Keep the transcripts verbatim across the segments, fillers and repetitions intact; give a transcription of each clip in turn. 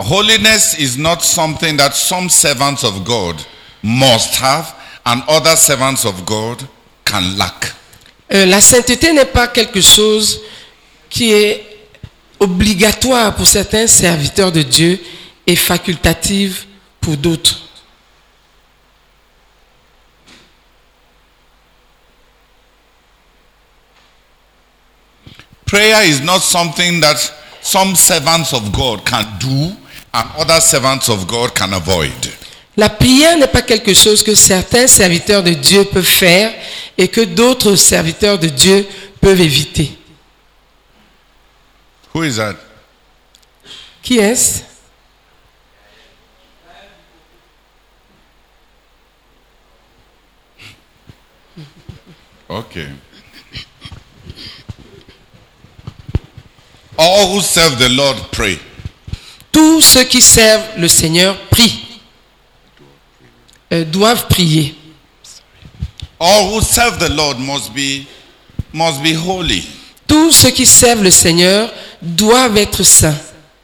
Holiness is not something that some servants of God must have and other servants of God can lack. Euh, la sainteté n'est pas quelque chose qui est obligatoire pour certains serviteurs de Dieu et facultative pour d'autres. Prayer is not something that some servants of God can do and other servants of God can avoid. La prière n'est pas quelque chose que certains serviteurs de Dieu peuvent faire et que d'autres serviteurs de Dieu peuvent éviter. Who is that? Qui est-ce? Okay. All who serve the Lord pray. Tous ceux qui servent le Seigneur prient, euh, doivent prier. All who serve the Lord must be must be holy. Tous ceux qui servent le Seigneur doivent être saints.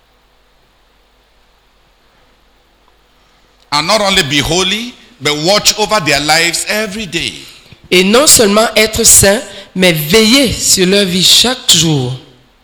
And not only be holy, but watch over their lives every day. Et non seulement être saints, mais veiller sur leur vie chaque jour.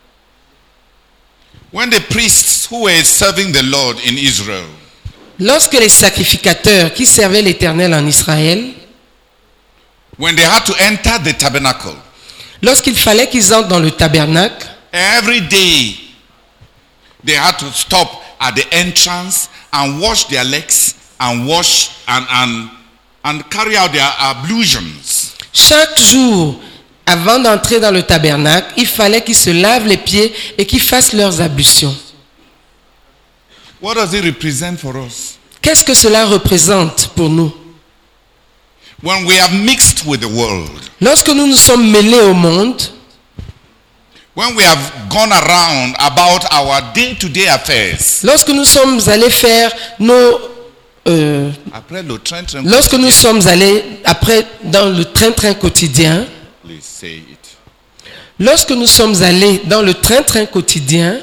When the priests who were serving the Lord in Israel, Lorsque les sacrificateurs qui servaient l'Éternel en Israël, when they had to enter the tabernacle, lorsqu'il fallait qu'ils entrent dans le tabernacle, every day they had to stop at the entrance and wash their legs and wash and and and carry out their ablutions. chaque jour, avant d'entrer dans le tabernacle, il fallait qu'ils se lavent les pieds et qu'ils fassent leurs ablutions. What does it represent for us? Qu'est-ce que cela représente pour nous? When we have mixed with the world, Lorsque nous nous sommes mêlés au monde, when we have gone around about our day-to-day affairs, lorsque nous sommes allés faire nos... euh, après le train-train lorsque nous quotidien, sommes allés, après, dans le train-train quotidien, please say it. lorsque nous sommes allés dans le train-train quotidien,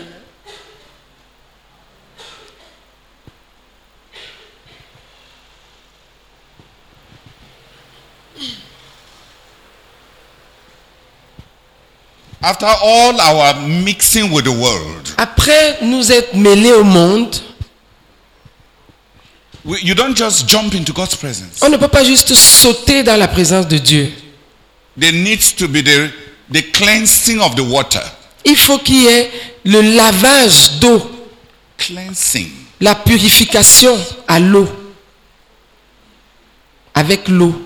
After all our mixing with the world, après nous être mêlés au monde, we, you don't just jump into God's presence. on ne peut pas juste sauter dans la présence de Dieu. There needs to be the, the cleansing of the water. Il faut qu'il y ait le lavage d'eau, Cleansing. la purification à l'eau, avec l'eau.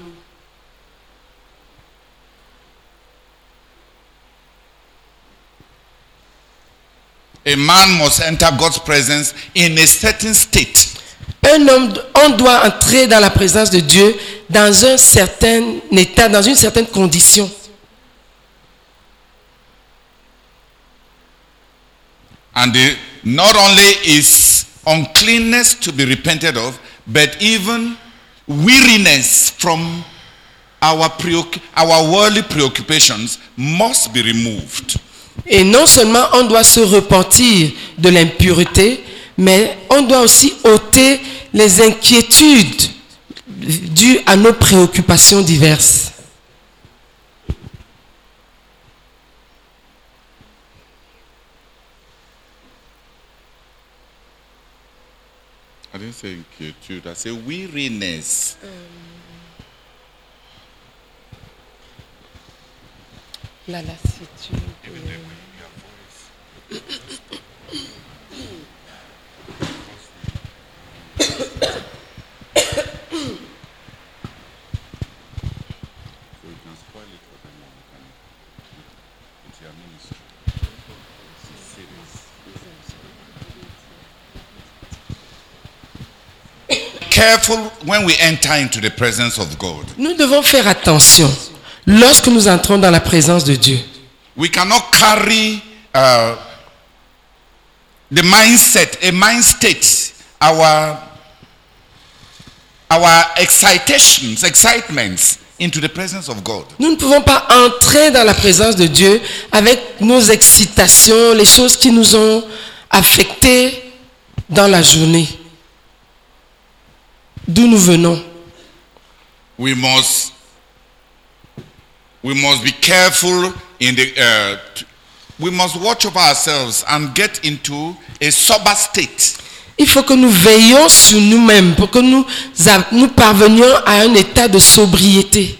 A man must enter God's presence in a certain state. Un homme, on doit entrer dans la présence de Dieu dans un certain état, dans une certaine condition. And the, not only is uncleanness to be repented of, but even weariness from our, preoc- our worldly preoccupations must be removed. Et non seulement on doit se repentir de l'impureté, mais on doit aussi ôter les inquiétudes dues à nos préoccupations diverses. I didn't say inquietude, I say weariness. La lassitude. Careful when we enter into the presence of God. Nous devons faire attention lorsque nous entrons dans la présence de Dieu. We cannot carry uh, the mindset, a mind state, our our excitations, excitements into the presence of God. Nous ne pouvons pas entrer dans la présence de Dieu avec nos excitations, les choses qui nous ont affectés. dans la journée. D'où nous venons. We must we must be careful in the uh, t- we must watch over ourselves and get into a sober state. Il faut que nous veillions sur nous-mêmes pour que nous, nous parvenions à un état de sobriété.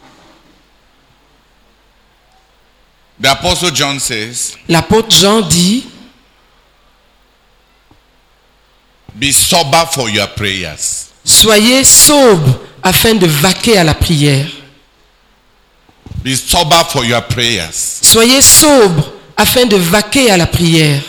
The Apostle John says, L'apôtre Jean dit, be sober for your prayers. Soyez sobres afin de vaquer à la prière. Be sober for your prayers. Soyez sobres afin de vaquer à la prière.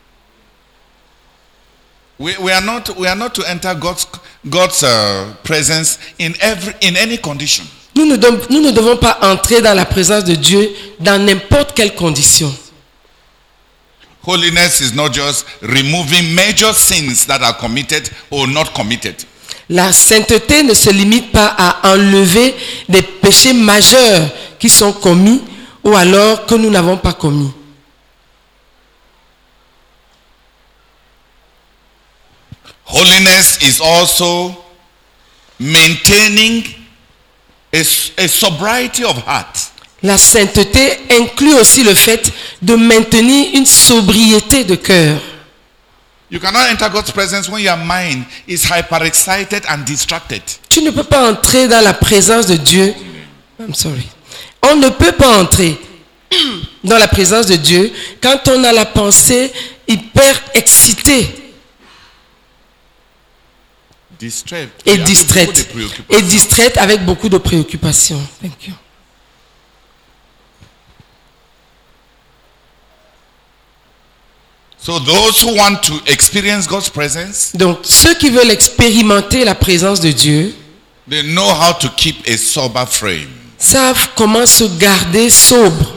We, we are not we are not to enter God's God's uh, presence in every in any condition. Nous ne, devons, nous ne devons pas entrer dans la présence de Dieu dans n'importe quelle condition. Holiness is not just removing major sins that are committed or not committed. La sainteté ne se limite pas à enlever des péchés majeurs qui sont commis ou alors que nous n'avons pas commis. Holiness is also maintaining a, a sobriety of heart. La sainteté inclut aussi le fait de maintenir une sobriété de cœur. You cannot enter God's presence when your mind is hyperexcited and distracted. Tu ne peux pas entrer dans la présence de Dieu. I'm sorry. On ne peut pas entrer dans la présence de Dieu quand on a la pensée hyper excitée Distraite. et distraite. Et distraite avec beaucoup de préoccupations. Thank you. So those who want to experience God's presence, Donc, ceux qui veulent expérimenter la présence de Dieu they know how to keep a sober frame. savent comment se garder sobre.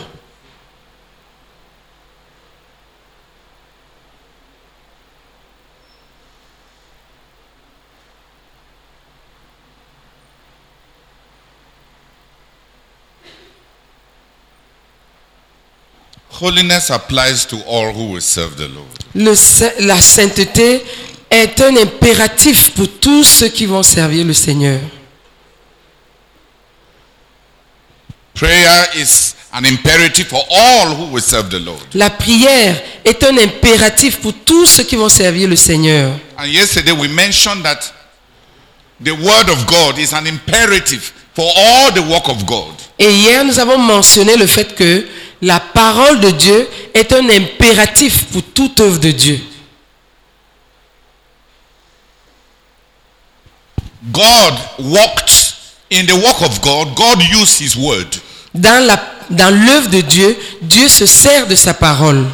Holiness applies to all who will serve the Lord. Le, la sainteté est un impératif pour tous ceux qui vont servir le Seigneur. Prayer is an imperative for all who will serve the Lord. La prière est un impératif pour tous ceux qui vont servir le Seigneur. And yesterday we mentioned that the word of God is an imperative for all the work of God. Et hier, nous avons mentionné le fait que la parole de Dieu est un impératif pour toute œuvre de Dieu. God walked in the work of God. God used his word. Dans la, dans l'œuvre de Dieu, Dieu se sert de sa parole.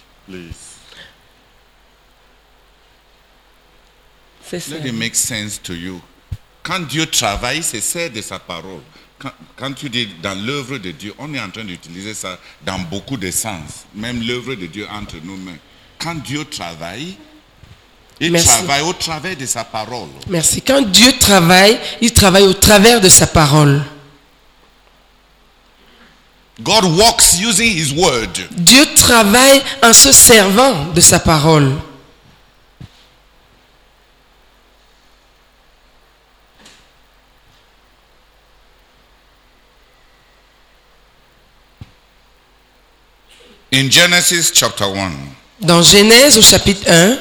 C'est ça. Let it make sense to you. Quand Dieu travaille, c'est sert de sa parole. Quand, quand tu dis dans l'œuvre de Dieu, on est en train d'utiliser ça dans beaucoup de sens. Même l'œuvre de Dieu entre nous mains. Quand Dieu travaille, il Merci. travaille au travers de sa parole. Merci. Quand Dieu travaille, il travaille au travers de sa parole. God works using his word. Dieu travaille en se servant de sa parole. In Genesis chapter one, Dans Genèse au chapitre un,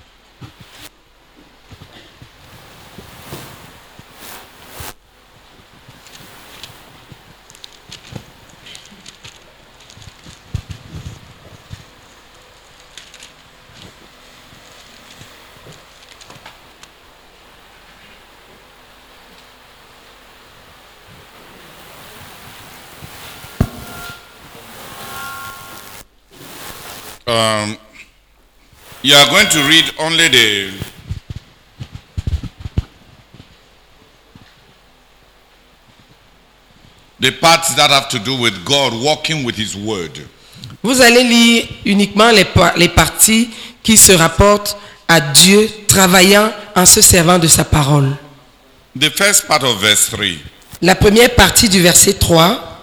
um, you are going to read only the the parts that have to do with God walking with his word. vous allez lire uniquement les, par- les parties qui se rapportent à Dieu travaillant en se servant de sa parole. The first part of verse three. La première partie du verset trois,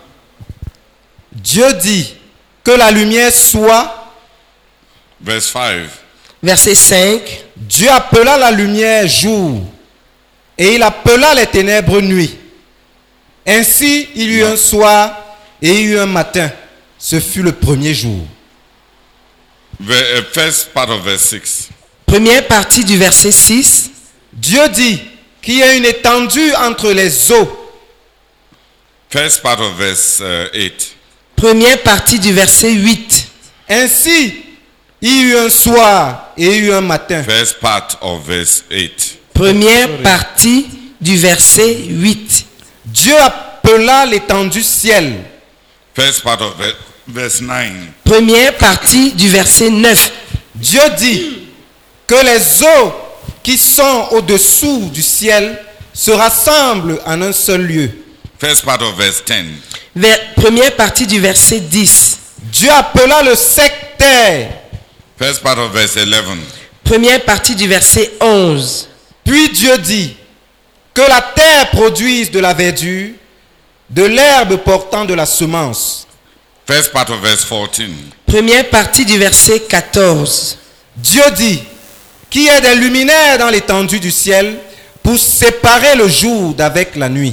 Dieu dit que la lumière soit, Verse five. Verset cinq. Dieu appela la lumière jour, et il appela les ténèbres nuit. Ainsi, il y eut un soir et il y eut un matin. Ce fut le premier jour. The uh, first part of verse six. Première partie du verset six. Dieu dit qu'il y a une étendue entre les eaux. First part of verse uh, eight. Première partie du verset huit. Ainsi, il y eut un soir et il y eut un matin. First part of verse eight. Première partie du verset huit. Dieu appela l'étendue ciel. First part of ve- verse nine. Première partie du verset neuf. Dieu dit que les eaux qui sont au-dessous du ciel se rassemblent en un seul lieu. First part of verse ten. Ver- première partie du verset dix. Dieu appela le sectaire. First part of verse eleven. Première partie du verset onze. Puis Dieu dit que la terre produise de la verdure, de l'herbe portant de la semence. First part of verse fourteen. Première partie du verset quatorze. Dieu dit qu'il y ait des luminaires dans l'étendue du ciel pour séparer le jour d'avec la nuit.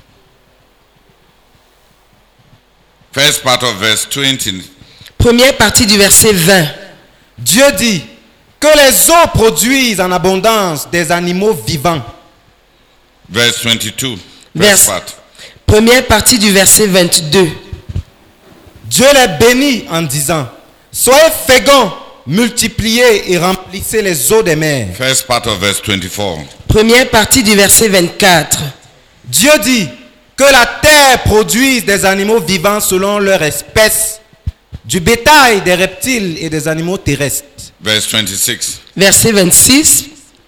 First part of verse twenty. Première partie du verset vingt. Dieu dit que les eaux produisent en abondance des animaux vivants. Verse twenty-two. Vers- First part. Première partie du verset vingt-deux. Dieu les bénit en disant: soyez féconds, multipliez et remplissez les eaux des mers. First part of verse twenty-four. Première partie du verset vingt-quatre. Dieu dit que la terre produise des animaux vivants selon leur espèce, du bétail, des reptiles et des animaux terrestres. Verse twenty-six. Verset vingt-six.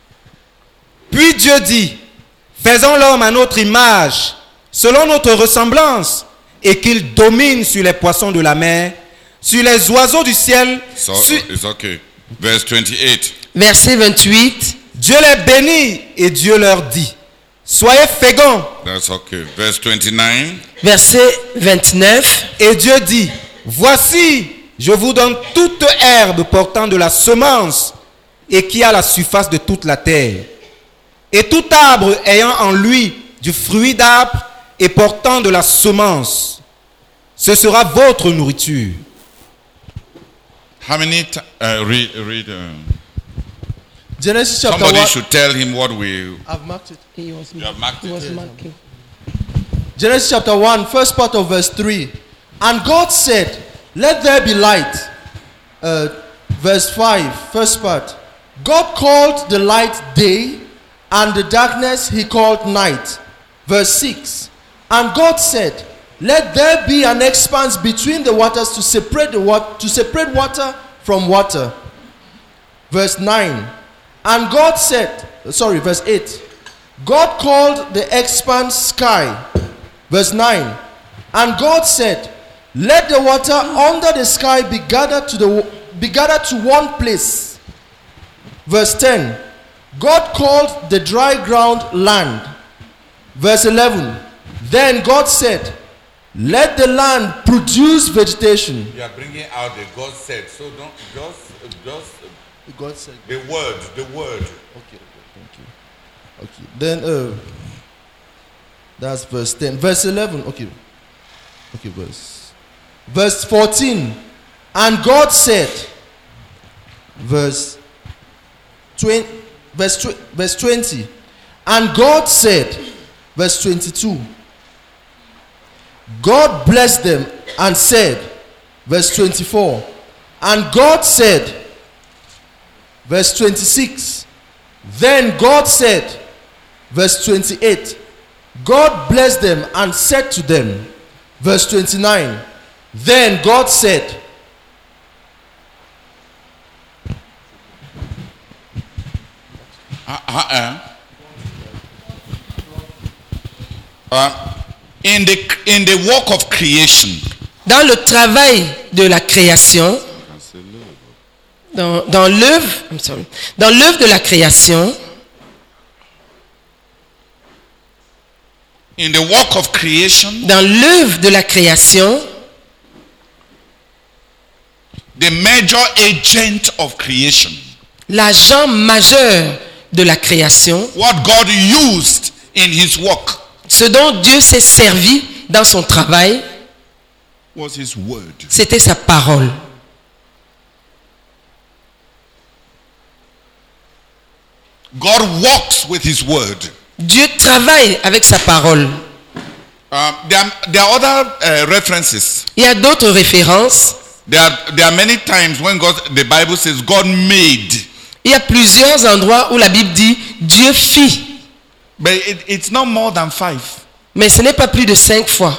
Puis Dieu dit: faisons l'homme à notre image, selon notre ressemblance, et qu'il domine sur les poissons de la mer, sur les oiseaux du ciel. So sur- it's okay. Verse twenty-eight. Verset vingt-huit. Dieu les bénit et Dieu leur dit: soyez féconds. That's okay. Verse twenty-nine. Verset vingt-neuf. Et Dieu dit: voici, je vous donne toute herbe portant de la semence et qui a la surface de toute la terre. Et tout arbre ayant en lui du fruit d'arbre et portant de la semence. Ce sera votre nourriture. How many t- uh, read read uh, Genesis chapter somebody one. should tell him what we I've marked it. You have marked it. Genesis chapter one, first part of verse three. And God said, let there be light. Uh, verse five, first part. God called the light day, and the darkness he called night. Verse six. And God said, let there be an expanse between the waters to separate the wat- to separate water from water. Verse nine. And God said, sorry, verse eight. God called the expanse sky. Verse nine. And God said, let the water under the sky be gathered to the be gathered to one place. Verse ten. God called the dry ground land. Verse eleven. Then God said, let the land produce vegetation. You are bringing out the God said. So don't just just God said, the word, the word. okay, okay, thank you. Okay, then uh, that's verse ten. Verse eleven, okay. Okay, verse. Verse fourteen. And God said, verse twenty, verse, tw- verse twenty. And God said, verse twenty-two. God blessed them and said, verse twenty-four. And God said, verse twenty-six. Then God said, verse twenty-eight. God blessed them and said to them, verse twenty-nine. Then God said, Uh, uh, uh, in the in the work of creation, Dans le travail de la création, dans, dans l'œuvre, I'm sorry, dans l'œuvre de la création, in the work of creation, dans l'œuvre de la création, the major agent of creation l'agent majeur de la création, what God used in his work, ce dont Dieu s'est servi dans son travail, was his word. c'était sa parole. God works with his word. Dieu travaille avec sa parole. Um, there, are, there are other uh, references. Il y a d'autres références. There are, there are many times when God, the Bible says God made. Il y a plusieurs endroits où la Bible dit Dieu fit. But it, it's not more than five. Mais ce n'est pas plus de cinq fois.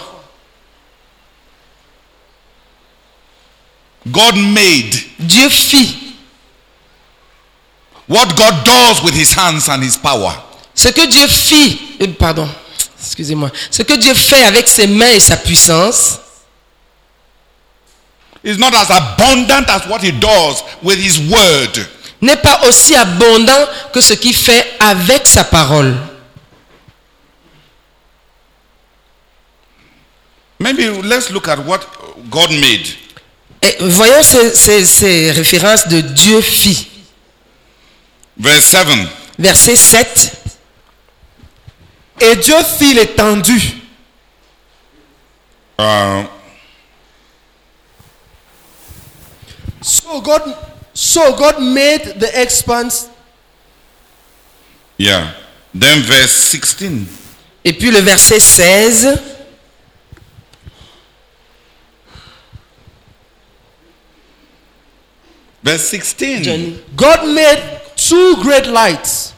God made. Dieu fit. What God does with his hands and his power. Ce que Dieu fit, euh, pardon, excusez-moi, ce que Dieu fait avec ses mains et sa puissance is not as abundant as what he does with his word. n'est pas aussi abondant que ce qu'il fait avec sa parole. Maybe let's look at what God made. Et voyons ces, ces, ces références de Dieu fit. Verse seven. Verset sept. Et Dieu fit l'étendue. Uh, So God, so God made the expanse. yeah. Then verse sixteen. Et puis le verset seize. Verse sixteen. Johnny. God made two great lights.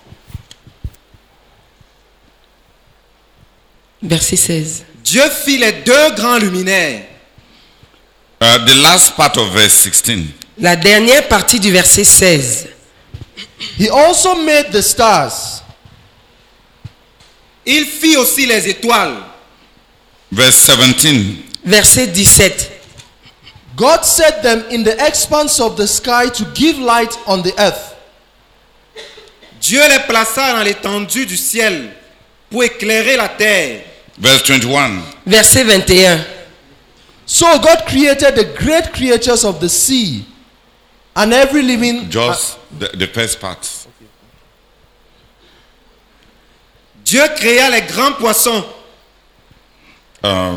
Verset seize. Dieu fit les deux grands luminaires. Uh, the last part of verse sixteen. La dernière partie du verset seize. He also made the stars. Il fit aussi les étoiles. Verse seventeen. Verset dix-sept. God set them in the expanse of the sky to give light on the earth. Dieu les plaça dans l'étendue du ciel pour éclairer la terre. Verse twenty-one. Verset vingt et un. So God created the great creatures of the sea and every living. Just the, the first part. Dieu créa les grands poissons. Uh,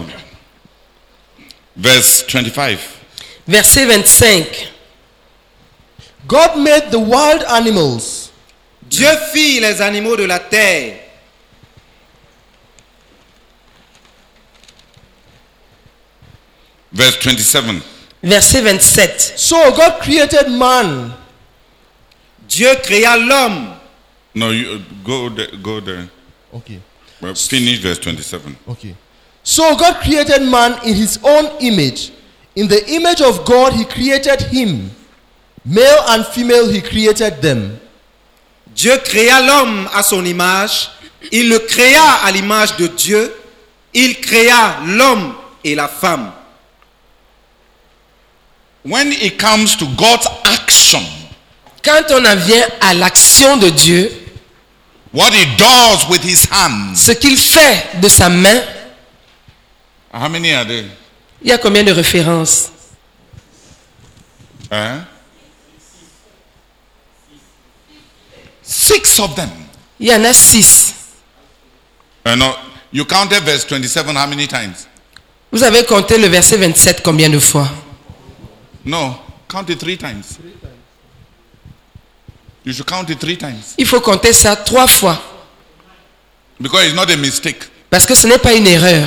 verse twenty-five. Verset vingt-cinq. God made the wild animals. Dieu fit les animaux de la terre. Verse twenty-seven. Verset vingt-sept. So God created man. Dieu créa l'homme. No, you uh, go there. Go there. Okay. Well, finish verse twenty-seven. Okay. So God created man in his own image. In the image of God he created him. Male and female he created them. Dieu créa l'homme à son image. Il le créa à l'image de Dieu. Il créa l'homme et la femme. When it comes to God's action, Quand on en vient à l'action de Dieu, what he does with his hands, ce qu'il fait de sa main, how many are there? il y a combien de références? Eh? Six of them. Il y en a six. Uh, no, you counted verse twenty-seven how many times? Vous avez compté le verset vingt-sept combien de fois? No, count it three times. You should count it three times. Il faut compter ça trois fois. Because it's not a mistake. Parce que ce n'est pas une erreur.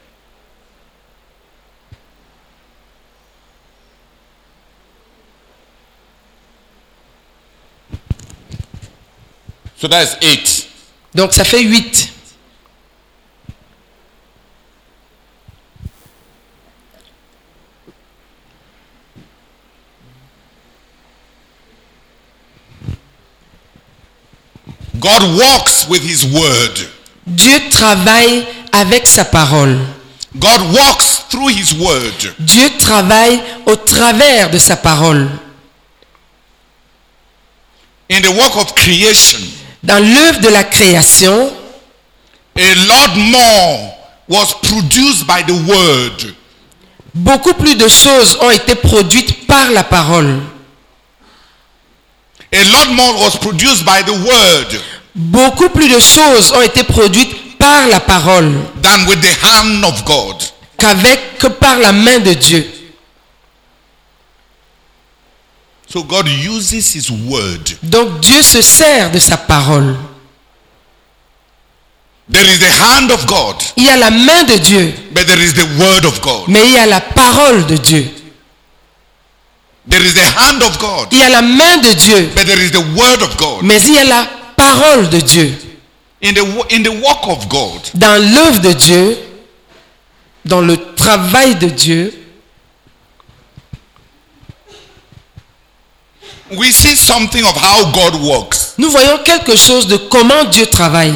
So that's eight. Donc ça fait huit. God walks with his word. Dieu travaille avec sa parole. God walks through his word. Dieu travaille au travers de sa parole. In the work of creation, Dans l'œuvre de la création, a lot more was produced by the word. beaucoup plus de choses ont été produites par la parole. A lot more was produced by the word Beaucoup plus de choses ont été produites par la parole than with the hand of God. qu'avec que par la main de Dieu. So God uses his word. Donc Dieu se sert de sa parole. There is the hand of God, Il y a la main de Dieu, but there is the word of God. mais il y a la parole de Dieu. There is the hand of God, Il y a la main de Dieu, but there is the word of God. mais il y a la parole de Dieu. In the wo- in the work of God, Dans l'œuvre de Dieu, dans le travail de Dieu, we see something of how God works. nous voyons quelque chose de comment Dieu travaille.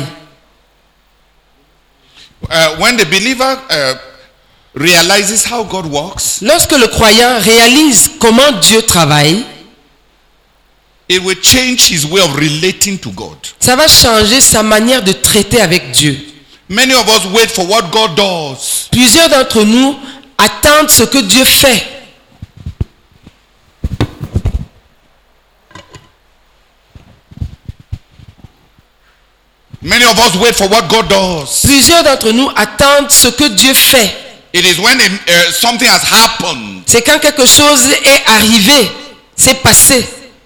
Uh, when the believer uh, realizes how God works, Lorsque le croyant réalise comment Dieu travaille, it will change his way of relating to God. ça va changer sa manière de traiter avec Dieu. Many of us wait for what God does. Plusieurs d'entre nous attendent ce que Dieu fait. Many of us wait for what God does. Plusieurs d'entre nous attendent ce que Dieu fait. It is when a, uh, something has happened C'est quand quelque chose est arrivé, c'est passé,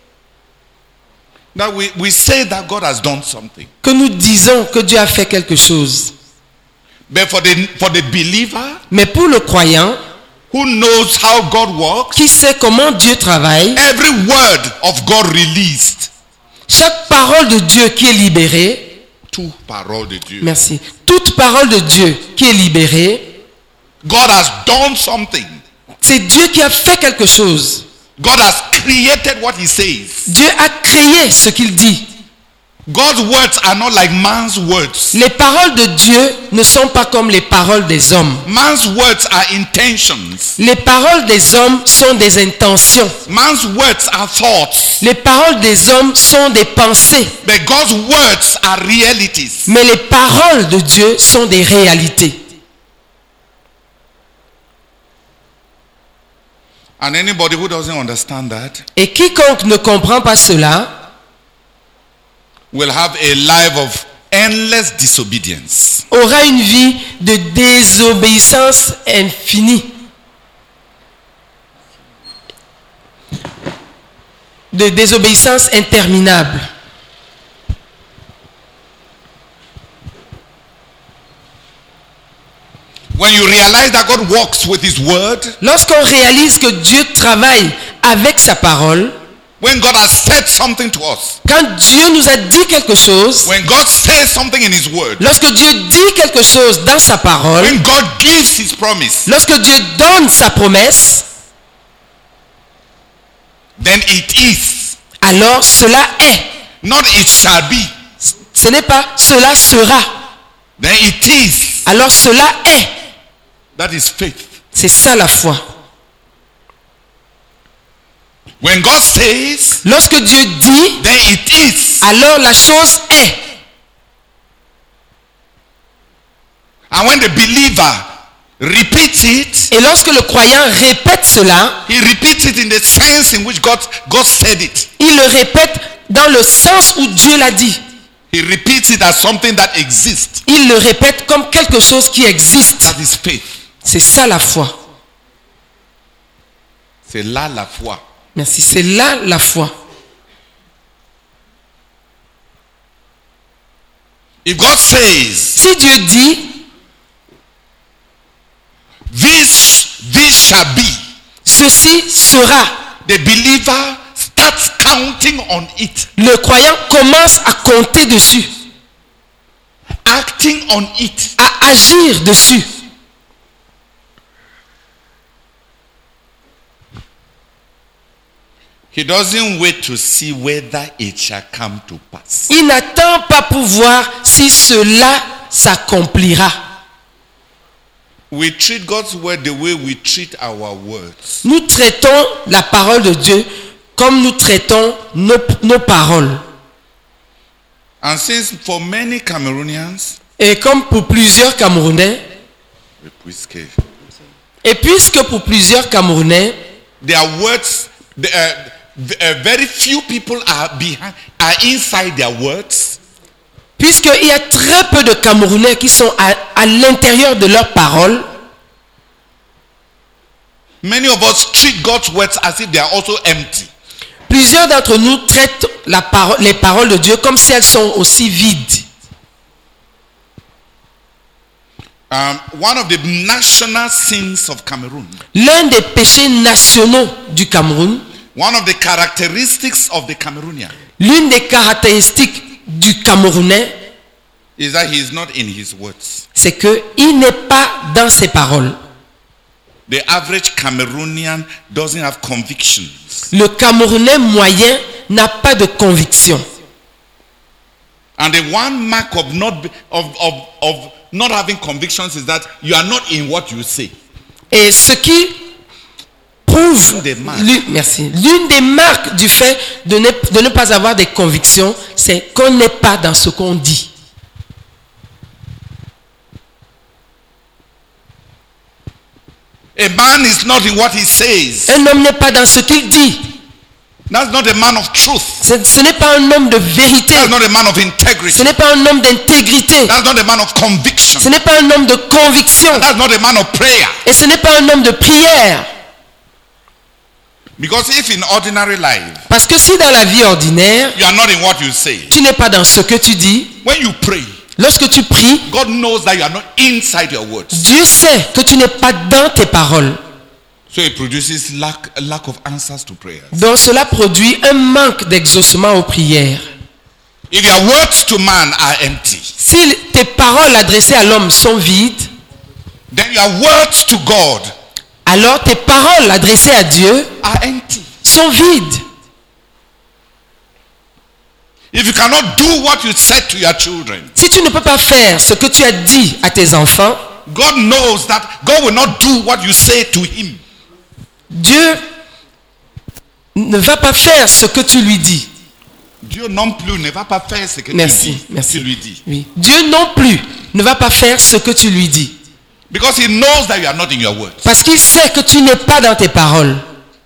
that we, we say that God has done something. que nous disons que Dieu a fait quelque chose. But for the, for the believer Mais pour le croyant, who knows how God works, qui sait comment Dieu travaille, every word of God released. chaque parole de Dieu qui est libérée, Tout parole de Dieu. merci, toute parole de Dieu qui est libérée, God has done something. c'est Dieu qui a fait quelque chose. God has created what he says. Dieu a créé ce qu'il dit. God's words are not like man's words. Les paroles de Dieu ne sont pas comme les paroles des hommes. Man's words are intentions. Les paroles des hommes sont des intentions. Man's words are thoughts. Les paroles des hommes sont des pensées. But God's words are realities. Mais les paroles de Dieu sont des réalités. And anybody who doesn't understand that Et quiconque ne comprend pas cela will have a life of endless disobedience. aura une vie de désobéissance infinie. De désobéissance interminable. When you realize that God works with his word, Lorsqu'on réalise que Dieu travaille avec sa parole, when God has said something to us, quand Dieu nous a dit quelque chose, when God says something in his word, lorsque Dieu dit quelque chose dans sa parole, when God gives his promise, lorsque Dieu donne sa promesse, then it is. alors cela est. Not it shall be. Ce n'est pas cela sera. Then it is. Alors cela est. That is faith. C'est ça la foi. When God says, Lorsque Dieu dit, then it is. alors la chose est. And when the believer repeats it, Et lorsque le croyant répète cela, he repeats it in the sense in which God, God said it. il le répète dans le sens où Dieu l'a dit. He repeats it as something that exists. Il le répète comme quelque chose qui existe. That is faith. C'est ça la foi. C'est là la foi. Merci. C'est là la foi. If God says, Si Dieu dit, this, this shall be, ceci sera, the believer starts counting on it, le croyant commence à compter dessus, acting on it. à agir dessus. He doesn't wait to see whether it shall come to pass. Il n'attend pas pour voir si cela s'accomplira. We treat God's word the way we treat our words. Nous traitons la parole de Dieu comme nous traitons nos, nos paroles. And since for many Cameroonians, Et comme pour plusieurs Camerounais, puisque et puisque pour plusieurs Camerounais, their words, the, uh, v- uh, very few people are behind, are inside their words, Puisqu'il y a très peu de Camerounais qui sont à, à l'intérieur de leurs paroles, many of us treat God's words as if they are also empty. plusieurs d'entre nous traitent la parole, les paroles de Dieu comme si elles sont aussi vides. Um, one of the national sins of Cameroon, L'un des péchés nationaux du Cameroun, one of the characteristics of the Cameroonian, l'une des caractéristiques du Camerounais, is that he is not in his words. c'est qu'il n'est pas dans ses paroles. The average Cameroonian doesn't have convictions. Le Camerounais moyen n'a pas de conviction. And the one mark of not be- of, of, of not having convictions is that you are not in what you say. Et ce qui prouve, Des marques. l'une- merci, l'une des marques du fait de ne, de ne pas avoir des convictions, c'est qu'on n'est pas dans ce qu'on dit. A man is not in what he says. Un homme n'est pas dans ce qu'il dit. That's not a man of truth. Ce, ce n'est pas un homme de vérité. That's not a man of Ce integrity. n'est pas un homme d'intégrité. That's not a man of conviction. Ce n'est pas un homme de conviction. That's not a man of prayer. Et ce n'est pas un homme de prière. Because if in ordinary life Parce que si dans la vie ordinaire, you are not in what you say, tu n'es pas dans ce que tu dis, when you pray, lorsque tu pries, God knows that you are not inside your words. Dieu sait que tu n'es pas dans tes paroles. So it produces lack, lack of answers to prayers. Donc cela produit un manque d'exaucement aux prières. If your words to man are empty, Si tes paroles adressées à l'homme sont vides, then your words to God alors tes paroles adressées à Dieu are empty. sont vides. If you cannot do what you said to your children, Si tu ne peux pas faire ce que tu as dit à tes enfants, God knows that God will not do what you say to him. Dieu ne va pas faire ce que tu lui dis. Dieu non plus ne va pas faire ce que Merci, tu, dis, merci. tu lui dis. Oui. Dieu non plus ne va pas faire ce que tu lui dis. Because he knows that you are not in your words. Parce qu'il sait que tu n'es pas dans tes paroles.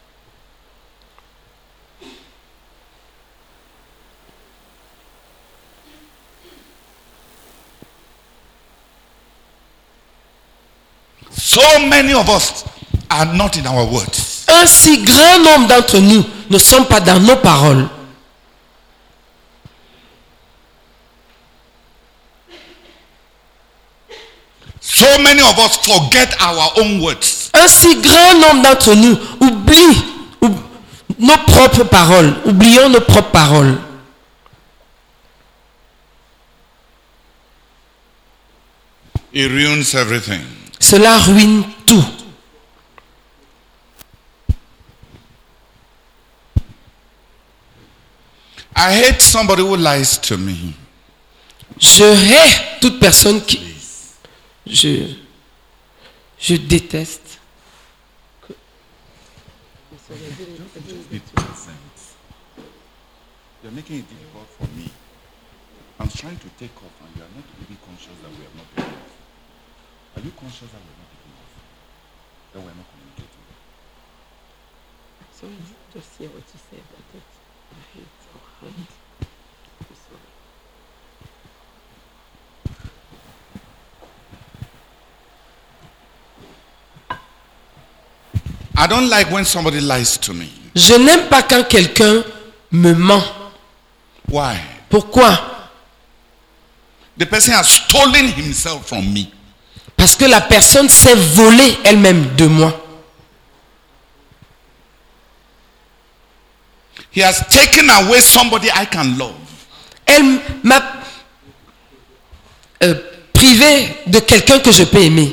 So many of us are not in our words. Un si grand nombre d'entre nous ne sont pas dans nos paroles. So many of us forget our own words. Un si grand nombre d'entre nous oublient ou- nos propres paroles. Oublions nos propres paroles. It ruins everything. Cela ruine tout. I hate somebody who lies to me. Je hais toute personne qui... Je, je déteste. You're making it difficult for me. I'm trying to take off and you are not even conscious that we are not taking off. Are you conscious that we are not taking off? That we are not communicating? So just hear what you said, that it, I hate or hate. I don't like when somebody lies to me. Je n'aime pas quand quelqu'un me ment. Why? Pourquoi? The person has stolen himself from me. Parce que la personne s'est volée elle-même de moi. He has taken away somebody I can love. Elle m'a euh, privé de quelqu'un que je peux aimer.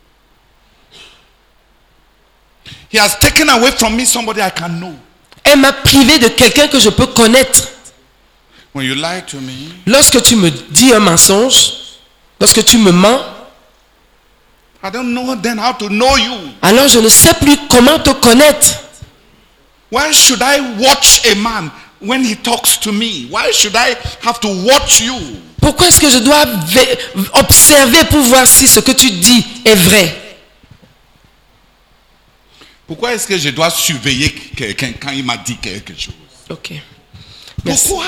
He has taken away from me somebody I can know. Elle m'a privé de quelqu'un que je peux connaître. When you lie to me, Lorsque tu me dis un mensonge, lorsque tu me mens, I don't know then how to know you. alors je ne sais plus comment te connaître. Why should I watch a man when he talks to me? Why should I have to watch you? Pourquoi est-ce que je dois ve- observer pour voir si ce que tu dis est vrai? Pourquoi est-ce que je dois surveiller quelqu'un quand il m'a dit quelque chose? Ok. Merci. Pourquoi?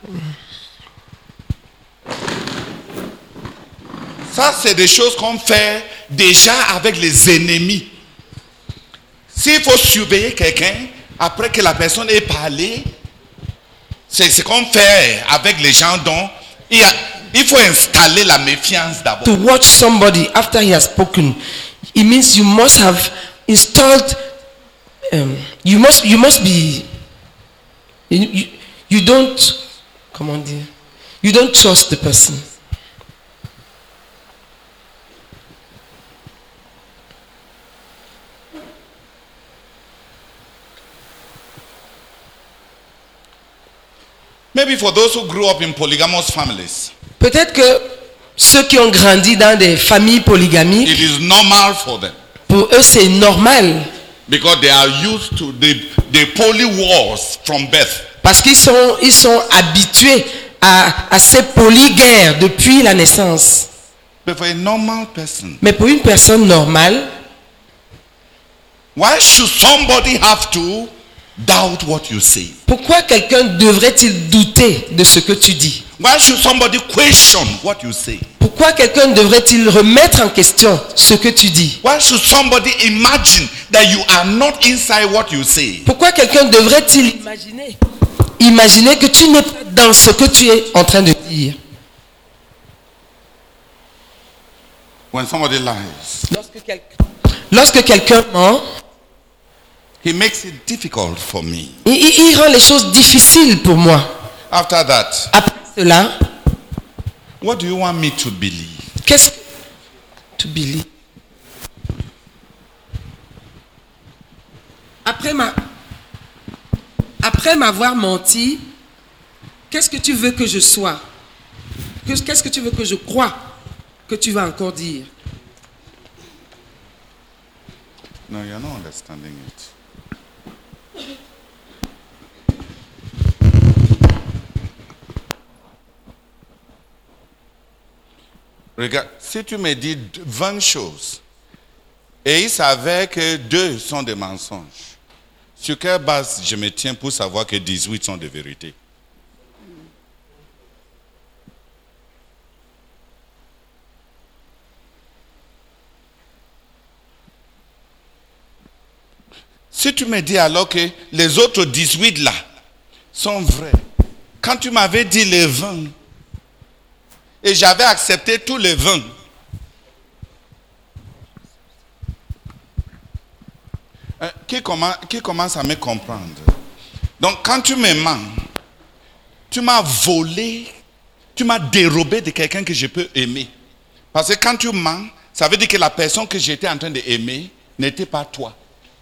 Ça, c'est des choses qu'on fait déjà avec les ennemis. S'il faut surveiller quelqu'un, après que la personne ait parlé, c'est ce qu'on fait avec les gens dont il, y a, il faut installer la méfiance d'abord. To watch somebody after he has spoken, it means you must have installed. Um, you must. You must be. You, you, you don't. Comment dire? You don't trust the person. Maybe for those who grew up in polygamous families, Peut-être que ceux qui ont grandi dans des familles polygamiques, it is normal for them pour eux c'est normal because they are used to the, the poly wars from birth. parce qu'ils sont, ils sont habitués à, à ces polyguerres depuis la naissance. But for a normal person, Mais pour une personne normale, why should somebody have to doubt what you say? pourquoi quelqu'un devrait-il douter de ce que tu dis? Why should somebody question what you say? Pourquoi quelqu'un devrait-il remettre en question ce que tu dis? Why should somebody imagine that you are not inside what you say? Pourquoi quelqu'un devrait-il imaginer imaginer que tu n'es pas dans ce que tu es en train de dire? When somebody lies, Lorsque quelqu'un, lorsque quelqu'un ment, he makes it difficult for me. il, il- il rend les choses difficiles pour moi. After that, Après cela, what do you want me to believe? qu'est-ce que to believe? Après ma après m'avoir menti, qu'est-ce que tu veux que je sois? Que- Qu'est-ce que tu veux que je croie que tu vas encore dire? No, you're not understanding it. Regarde, si tu me dis vingt choses et il s'avère que deux sont des mensonges, sur quelle base je me tiens pour savoir que dix-huit sont des vérités? Si tu me dis alors que les autres dix-huit là sont vrais, quand tu m'avais dit les vingt, et j'avais accepté tous les vingt, euh, qui, commence, qui commence à me comprendre? Donc quand tu me mens, tu m'as volé, tu m'as dérobé de quelqu'un que je peux aimer. Parce que quand tu mens, ça veut dire que la personne que j'étais en train d'aimer n'était pas toi.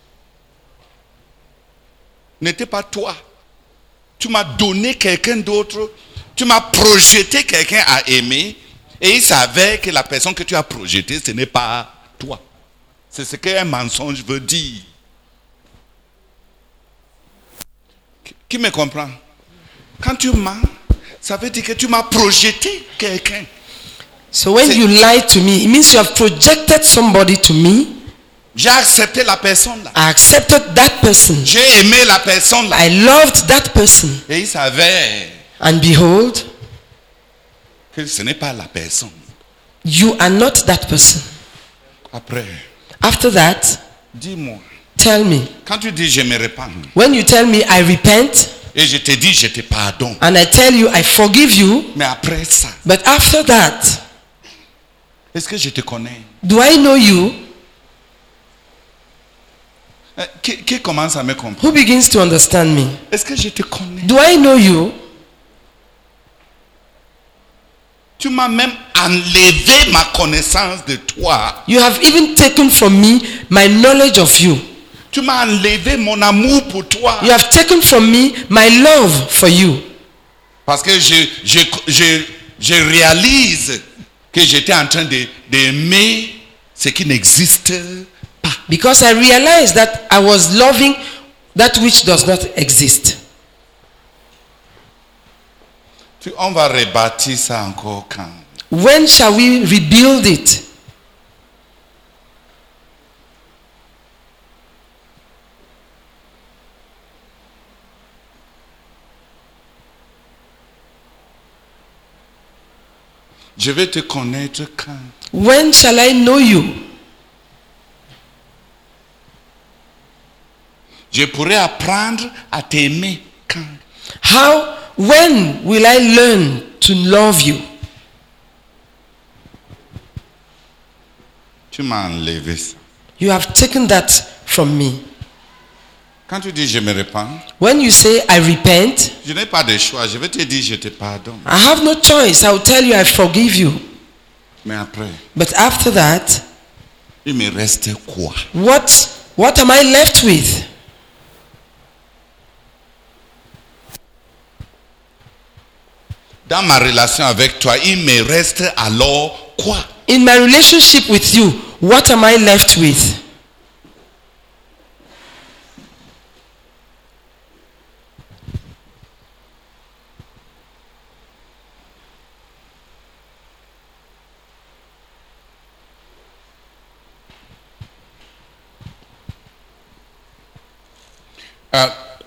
N'était pas toi. Tu m'as donné quelqu'un d'autre, tu m'as projeté quelqu'un à aimer, et il savait que la personne que tu as projetée, ce n'est pas toi. C'est ce qu'un mensonge veut dire. Qui me comprend? Quand tu mens, ça veut dire que tu m'as projeté quelqu'un. So when C'est- you lie to me, it means you have projected somebody to me. J'ai accepté la personne là. I accepted that person. J'ai aimé la personne là. I loved that person. Et il savait And behold, que ce n'est pas la personne. you are not that person. Après, After that, dis-moi, tell me. quand tu dis je me répands, When you tell me I repent, et je te dis je te pardonne, and I tell you I forgive you, mais après ça, but after that, est-ce que je te connais? do I know you? Euh, Qui, qui commence à me comprendre? Who begins to understand me? Est-ce que je te connais? Do I know you? Tu m'as même enlevé ma connaissance de toi. You have even taken from me my knowledge of you. Tu m'as enlevé mon amour pour toi. You have taken from me my love for you. Parce que je, je, je, je réalise que j'étais en train de- d'aimer ce qui n'existe pas. Because I realized that I was loving that which does not exist. Tu- On va rebâtir ça encore quand? When shall we rebuild it? Je vais te connaître quand? When shall I know you? Je pourrai apprendre à t'aimer quand? How, when will I learn to love you? Tu m'as enlevé ça. You have taken that from me. Quand tu dis je me repens, When you say I repent, je n'ai pas de choix. Je vais te dire je te pardonne. I have no choice. I will tell you I forgive you. Mais après, But after that, il me reste quoi? what, what am I left with? Dans ma relation avec toi, il me reste alors quoi? In my relationship with you, what am I left with? Euh,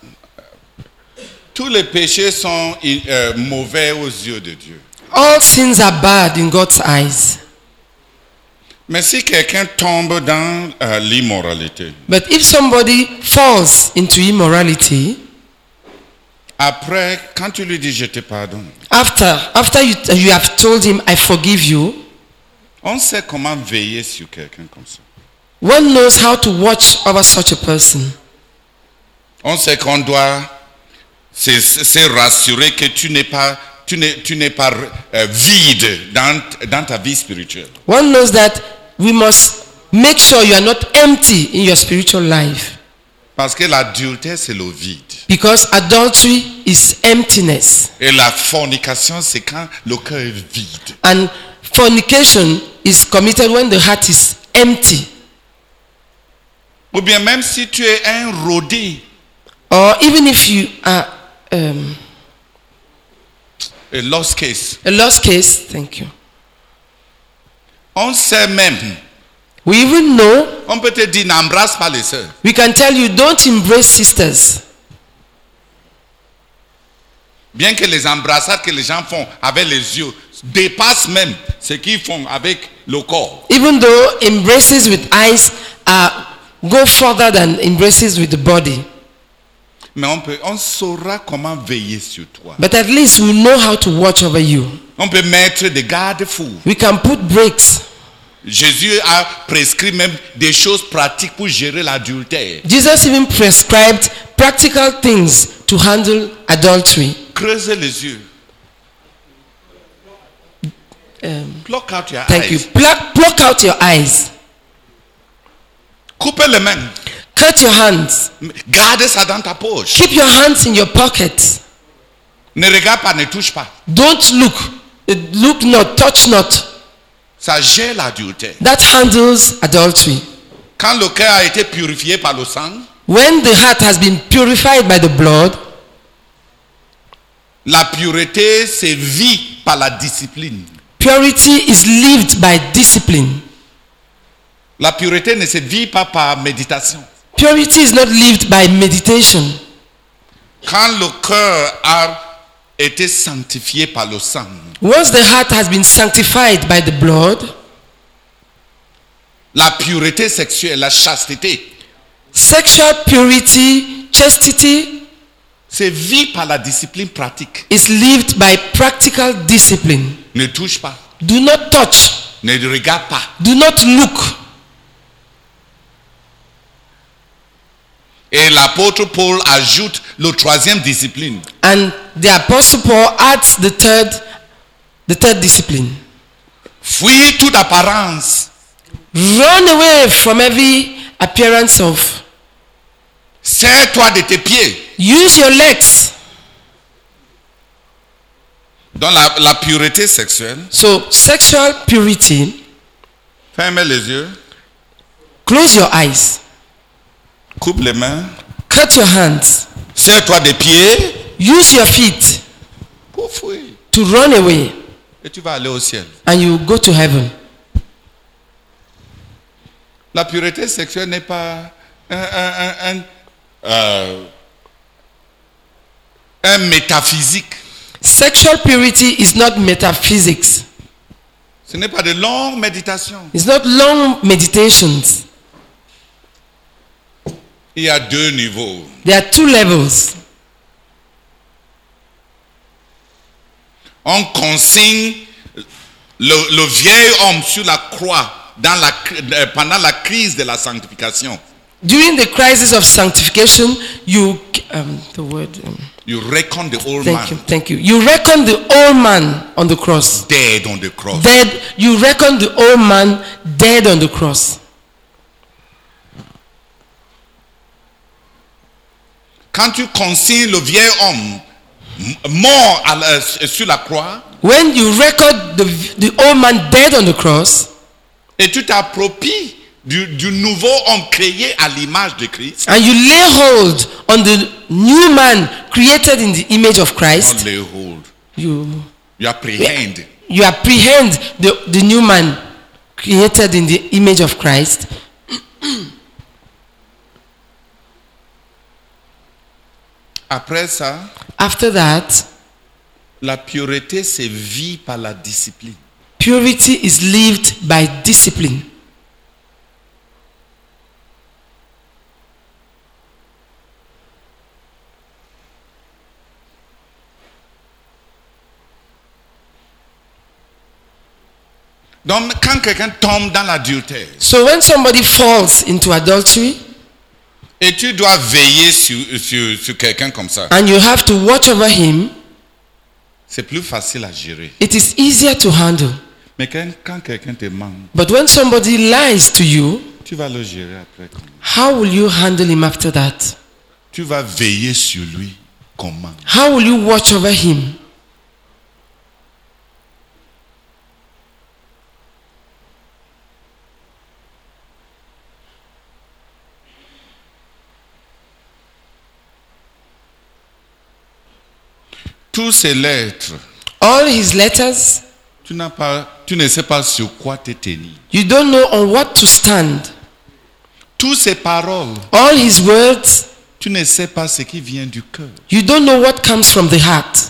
tous les péchés sont euh, mauvais aux yeux de Dieu. All sins are bad in God's eyes. Mais si quelqu'un tombe dans euh, l'immoralité, But if somebody falls into immorality, après, quand tu lui dis je te pardonne, after, after you, you have told him, I forgive you, on sait comment veiller sur quelqu'un comme ça. one knows how to watch over such a person. On sait qu'on doit se, se rassurer que tu n'es pas, tu n'es, tu n'es pas euh, vide dans, dans ta vie spirituelle. One knows that we must make sure you are not empty in your spiritual life. Parce que l'adultère, c'est le vide. Because adultery is emptiness. Et la fornication, c'est quand le cœur est vide. And fornication is committed when the heart is empty. Ou bien même si tu es un rodé, Or even if you are um, a lost case, a lost case, thank you. on sait même, We even know, on peut te dire n'embrasse pas les sœurs. we can tell you don't embrace sisters. Bien que les embrassades que les gens font avec les yeux dépassent même ce qu'ils font avec le corps. Even though embraces with eyes are, go further than embraces with the body. Mais on peut, on saura comment veiller sur toi. But at least we know how to watch over you. On peut mettre des garde-fous. We can put breaks. Jésus a prescrit même des choses pratiques pour gérer l'adultère. Jesus even prescribed practical things to handle adultery. Creusez les yeux. Um, Pluck out your thank you. eyes. Pluck, pluck out your eyes. Coupez les mains. Cut your hands. Gardez ça dans ta poche. Keep your hands in your pockets. Ne regarde pas, ne touche pas. Don't look. Uh, Look not, touch not. Ça gère l'adultère. That handles adultery. Quand le cœur a été purifié par le sang, When the heart has been purified by the blood, la pureté se vit par la discipline. purity is lived by discipline. La pureté ne se vit pas par méditation. Purity is not lived by meditation. Quand le cœur a été sanctifié par le sang, Once the heart has been sanctified by the blood, la pureté sexuelle, la chasteté, sexual purity, chastity se vit par la discipline pratique. is lived by practical discipline. Ne touche pas, Do not touch. ne regarde pas. Do not look. Et l'apôtre Paul ajoute le troisième discipline. And the apostle Paul adds the third, the third discipline. Fuis toute apparence. Run away from every appearance of. Serre-toi de tes pieds. Use your legs. Dans la, la pureté sexuelle, So sexual purity. fermez les yeux, Close your eyes. coupe les mains, Cut your hands. serre-toi des pieds Use your feet pour fuir. to run away, Et tu vas aller au ciel. and you will go to heaven. La pureté sexuelle n'est pas un, un, un, un, euh, un métaphysique. Sexual purity is not metaphysics. Ce n'est pas de longues méditations. It's not long meditations. Il y a deux niveaux. There are two levels. On consigne le, le vieil homme sur la croix dans la, euh, pendant la crise de la sanctification. During the crisis of sanctification, you um, the word. Um, You reckon the old thank man you, thank you. You reckon the old man on the cross. dead on the cross. Dead. You reckon the old man dead on the cross. Quand tu consignes le vieil homme m- mort à la- sur la croix, When you record the the old man dead on the cross, et tu t'appropries du, du nouveau homme créé à l'image de Christ, and you lay hold on the new man created in the image of on Christ, lay hold. you You apprehend. you apprehend the, the new man created in the image of Christ. Après ça, After that, la pureté se vit par la discipline. purity is lived by discipline. Donc, quand quelqu'un tombe dans l'adultère, So when somebody falls into adultery, et tu dois veiller sur, sur, sur quelqu'un comme ça, and you have to watch over him, c'est plus facile à gérer. it is easier to handle. Mais quand, quand quelqu'un te ment, But when somebody lies to you, tu vas le gérer après comment? how will you handle him after that? Tu vas veiller sur lui comment? How will you watch over him? Tous ces lettres, All his letters, tu n'as pas, tu ne sais pas sur quoi te tenir. you don't know on what to stand. Toutes ces paroles, All his words, tu ne sais pas ce qui vient du cœur. you don't know what comes from the heart.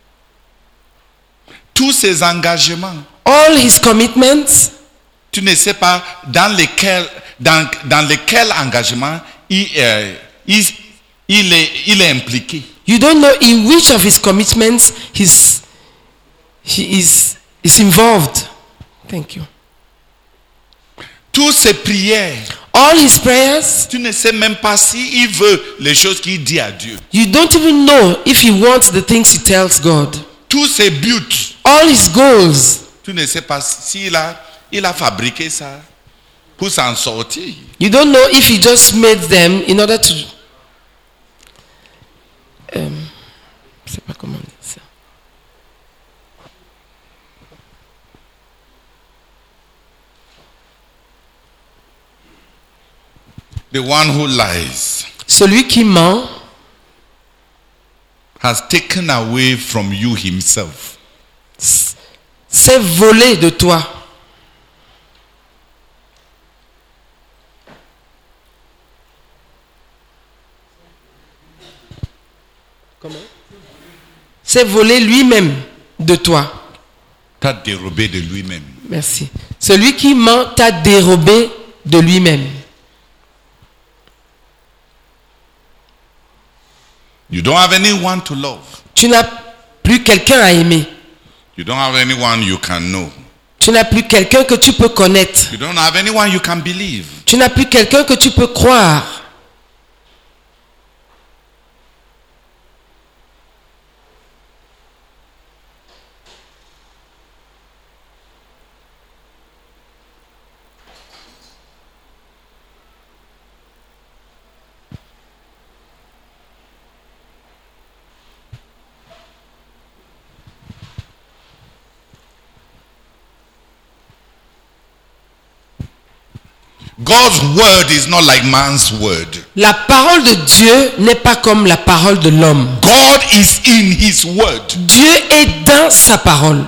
Tous ces engagements, All his commitments, tu ne sais pas dans lesquels, dans, dans lesquels engagements il, euh, il, il, est, il est impliqué. you don't know in which of his commitments he's, he is, is involved. Thank you. Toutes ces prières, All his prayers, tu ne sais même pas s'il veut les choses qu'il dit à Dieu. you don't even know if he wants the things he tells God. Tous ces buts, All his goals, tu ne sais pas s'il a, il a fabriqué ça pour s'en sortir. you don't know if he just made them in order to... Um, je sais pas comment on dit ça. The one who lies Celui qui ment has taken away from you himself. s'est volé de toi. S'est volé lui-même de toi. T'a dérobé de lui-même. Merci. Celui qui ment t'a dérobé de lui-même. You don't have anyone to love. Tu n'as plus quelqu'un à aimer. You don't have anyone you can know. Tu n'as plus quelqu'un que tu peux connaître. You don't have anyone you can believe. Tu n'as plus quelqu'un que tu peux croire. God's word is not like man's word. La parole de Dieu n'est pas comme la parole de l'homme. God is in his word. Dieu est dans sa parole.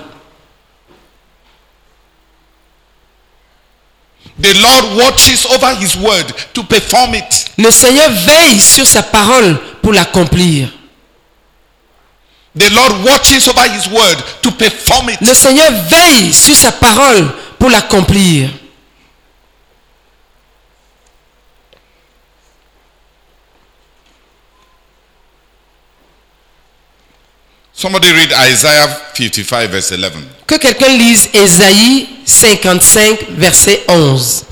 The Lord watches over his word to perform it. Le Seigneur veille sur sa parole pour l'accomplir. The Lord watches over his word to perform it. Le Seigneur veille sur sa parole pour l'accomplir. Somebody read Isaiah fifty-five verse eleven. Que quelqu'un lise Ésaïe cinquante-cinq, verset onze.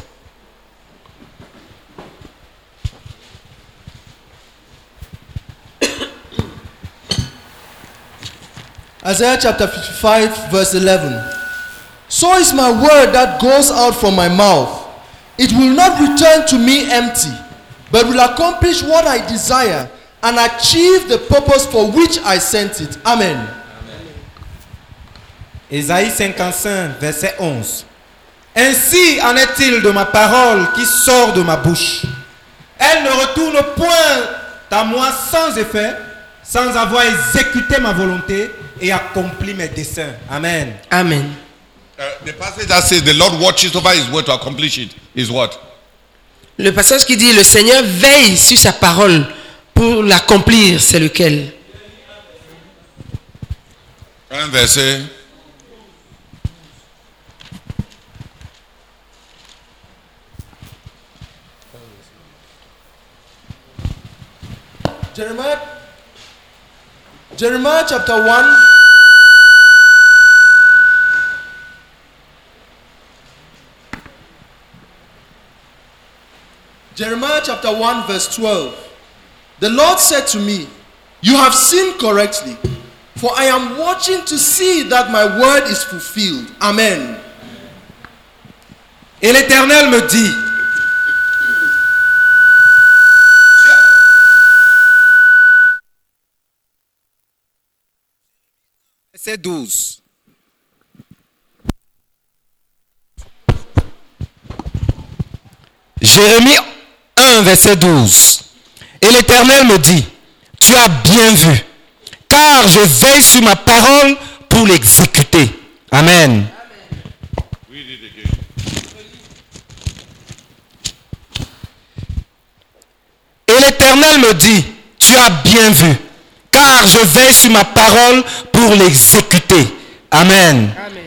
Isaiah chapter fifty-five, verse eleven. So is my word that goes out from my mouth. It will not return to me empty, but will accomplish what I desire and achieve the purpose for which I sent it. Amen. Ésaïe cinquante-cinq, verset onze. Ainsi en est-il de ma parole qui sort de ma bouche. Elle ne retourne point à moi sans effet, sans avoir exécuté ma volonté et accompli mes desseins. Amen. Amen. Uh, the passage that says the Lord watches over his word to accomplish it is what? Le passage qui dit le Seigneur veille sur sa parole pour l'accomplir, c'est lequel? Un verset. Jeremiah, Jeremiah chapter one. Jeremiah chapter one, verse twelve. The Lord said to me, you have sinned correctly, for I am watching to see that my word is fulfilled. Amen. Et l'Éternel me dit, verset douze. Jérémie un, verset douze. Et l'Éternel me dit, tu as bien vu, car je veille sur ma parole pour l'exécuter. Amen. Et l'Éternel me dit, tu as bien vu, car je veille sur ma parole pour l'exécuter. Amen. Amen.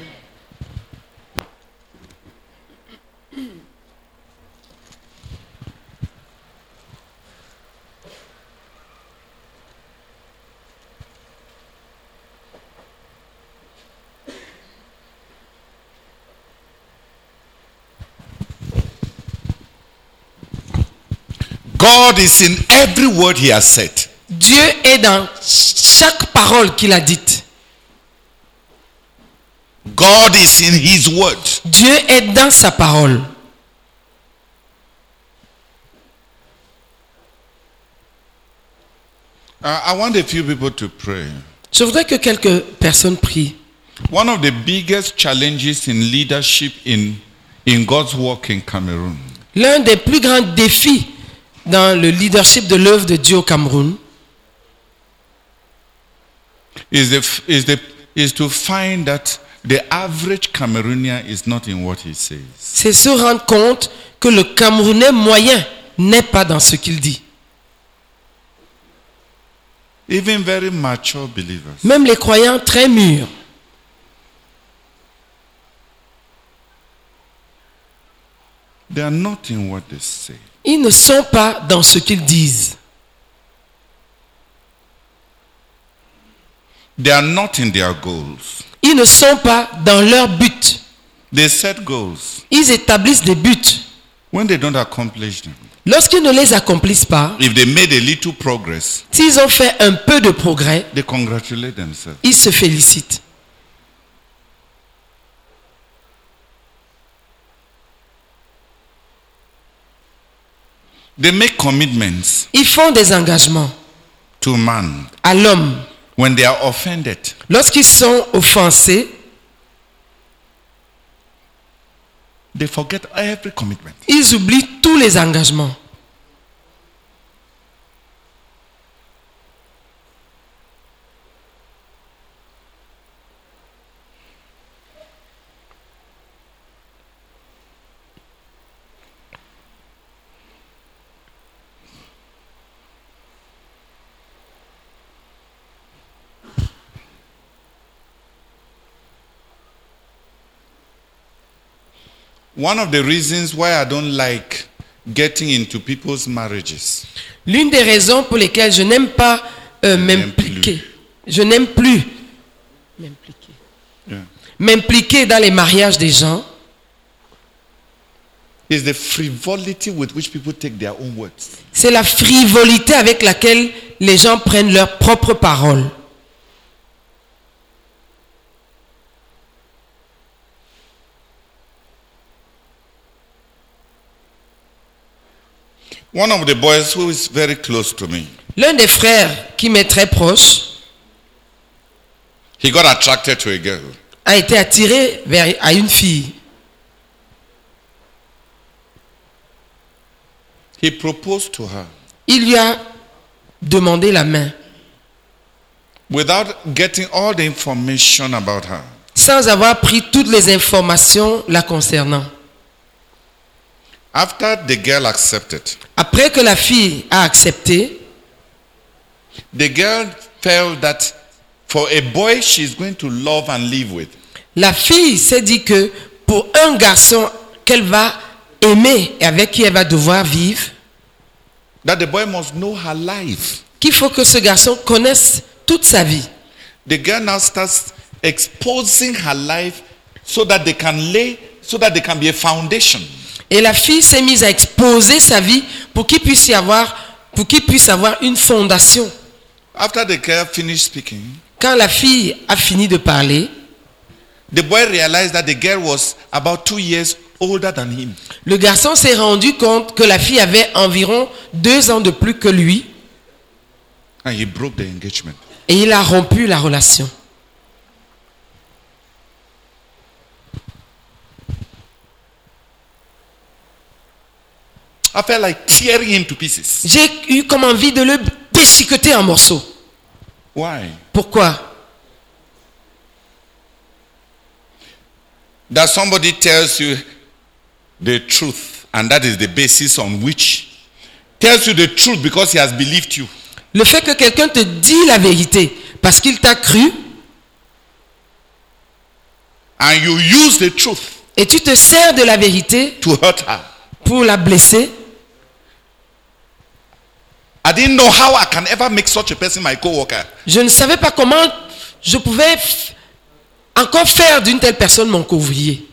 God is in every word he has said. Dieu est dans chaque parole qu'il a dite. God is in his word. Dieu est dans sa parole. Uh, I want a few people to pray. Je voudrais que quelques personnes prient. One of the biggest challenges in leadership in, in God's work in Cameroon L'un des plus grands défis dans le leadership de l'œuvre de Dieu au Cameroun is, the, is, the, is to find that the average Cameroonian is not in what he says. c'est se rendre compte que le Camerounais moyen n'est pas dans ce qu'il dit. Even very mature believers. Même les croyants très mûrs. They are not in what they say. Ils ne sont pas dans ce qu'ils disent. They are not in their goals. Ils ne sont pas dans leur but. They set goals. Ils établissent des buts. When they don't accomplish them, Lorsqu'ils ne les accomplissent pas, if they made a little progress, s'ils ont fait un peu de progrès, they congratulate themselves. ils se félicitent. They make commitments Ils font des engagements to man. à l'homme. When they are offended, Lorsqu'ils sont offensés, they forget every commitment. ils oublient tous les engagements. One of the reasons why I don't like getting into people's marriages L'une des raisons pour lesquelles je n'aime pas euh, m'impliquer, je n'aime plus m'impliquer, yeah. m'impliquer dans les mariages des gens, is the frivolity with which people take their own words. c'est la frivolité avec laquelle les gens prennent leurs propres paroles. One of the boys who is very close to me, L'un des frères qui m'est très proche he got attracted to a girl. a été attiré vers à une fille. He proposed to her Il lui a demandé la main without getting all the information about her. sans avoir pris toutes les informations la concernant. After the girl accepted, Après que la fille a accepté, the girl felt that for a boy she's going to love and live with, la fille s'est dit que pour un garçon qu'elle va aimer et avec qui elle va devoir vivre, that the boy must know her life. qu'il faut que ce garçon connaisse toute sa vie. The girl now starts exposing her life so that they can lay, so that there can be a foundation. Et la fille s'est mise à exposer sa vie pour qu'il puisse y avoir, pour qu'il puisse avoir une fondation. After the girl finished speaking, Quand la fille a fini de parler, the boy realized that the girl was about two years older than him. le garçon s'est rendu compte que la fille avait environ deux ans de plus que lui And he broke the engagement. et il a rompu la relation. I felt like tearing him to pieces. J'ai eu comme envie de le déchiqueter en morceaux. Why? Pourquoi? That somebody tells you the truth, and that is the basis on which tells you the truth because he has believed you. Le fait que quelqu'un te dit la vérité parce qu'il t'a cru And you use the truth et tu te sers de la vérité to hurt her. pour la blesser. I didn't know how I can ever make such a person my co-worker. Je ne savais pas comment je pouvais f- encore faire d'une telle personne mon couvrier.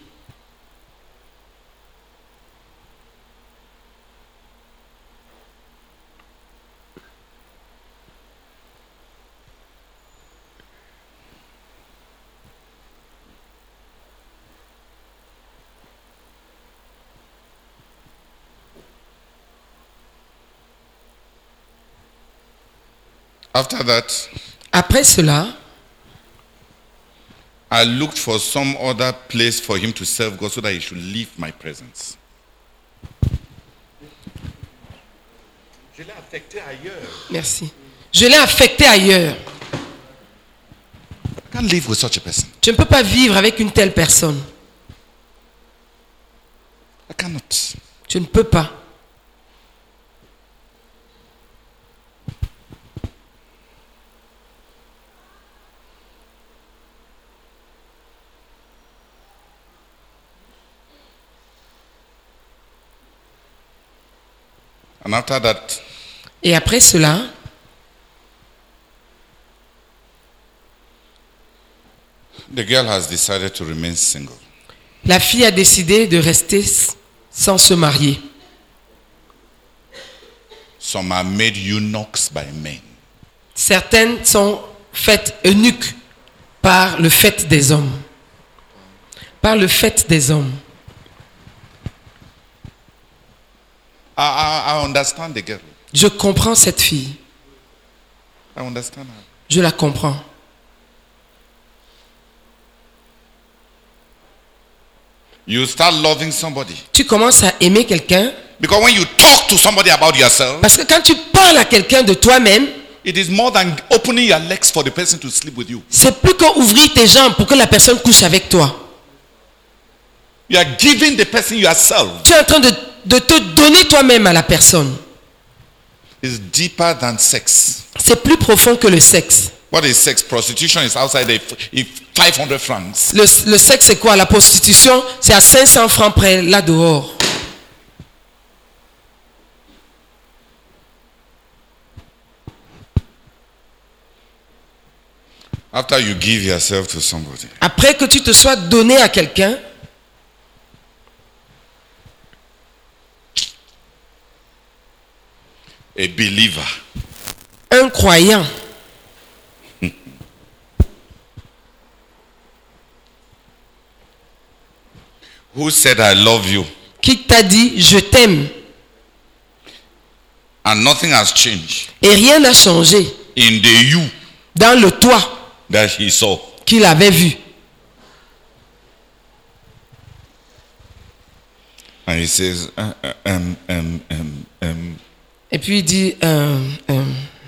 After that, Après cela, I looked for some other place for him to serve God so that he should leave my presence. Je l'ai affecté ailleurs. merci. Je l'ai affecté ailleurs. I can't live with such a person. Je ne peux pas vivre avec une telle personne. I cannot. Je ne peux pas. And after that, Et après cela, the girl has decided to remain single. la fille a décidé de rester s- sans se marier. Some are made eunuchs by men. Certaines sont faites eunuques par le fait des hommes. Par le fait des hommes. I, I, I understand the girl. Je comprends cette fille. I understand her. Je la comprends. You start loving somebody. Tu commences à aimer quelqu'un Because when you talk to somebody about yourself, parce que quand tu parles à quelqu'un de toi-même, it is more than opening your legs for the person to sleep with you. c'est plus que ouvrir tes jambes pour que la personne couche avec toi. You are giving the person yourself. Tu es en train de, de te donner toi-même à la personne. It's deeper than sex. C'est plus profond que le sexe. What is sex? Prostitution is outside. If, if five hundred francs. Le, le sexe, c'est quoi? La prostitution, c'est à cinq cents francs près, là dehors. After you give yourself to somebody, Après que tu te sois donné à quelqu'un, a believer, un croyant, who said, I love you, qui t'a dit je t'aime and nothing has changed et rien n'a changé in the you dans le toi that he saw. qu'il avait vu. And he says, uh, uh, um, um, um, um, Et puis il dit, euh, euh,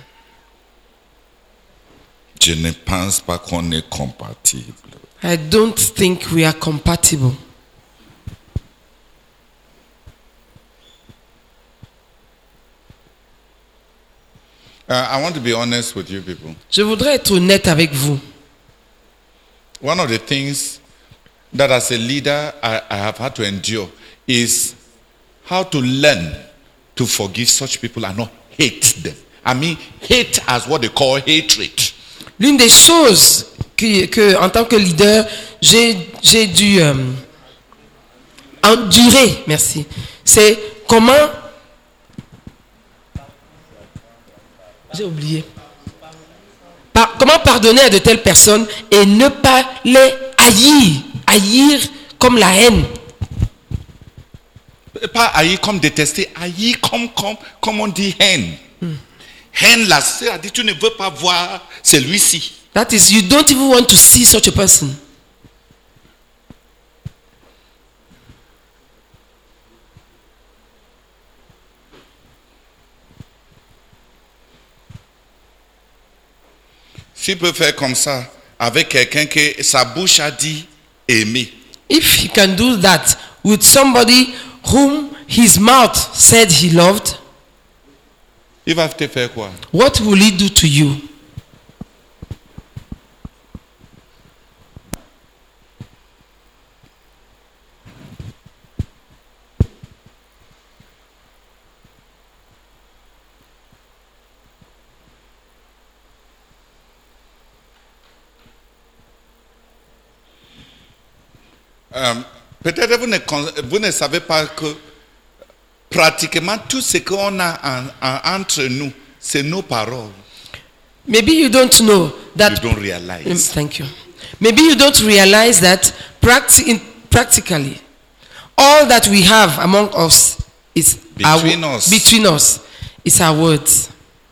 je ne pense pas qu'on est compatible. I don't think we are compatible. Uh, I want to be honest with you people. Je voudrais être honnête avec vous. One of the things that as a leader I, I have had to endure is how to learn to forgive such people and not hate them. I mean, hate as what they call hatred. L'une des choses que, que en tant que leader, j'ai, j'ai dû euh, endurer, merci, c'est comment... J'ai oublié. Par- comment pardonner à de telles personnes et ne pas les haïr. Haïr comme la haine. Pas haïr comme détester, haïr comme, comme, comme on dit haine. Haine là, c'est-à-dire tu ne veux pas voir celui-ci. That is, you don't even want to see such a person. Tu peux faire comme ça avec quelqu'un que sa bouche a dit aimer. If he can do that with somebody whom his mouth said he loved, Il va te faire quoi? what will he do to you? Euh, Peut-être vous ne, con- vous ne savez pas que pratiquement tout ce qu'on a en- en- entre nous, c'est nos paroles. Maybe you don't know You that. don't Mm, realize. Thank you. Maybe you don't realize that practi- in, practically all that we have among us is Between our, us. between us is our words.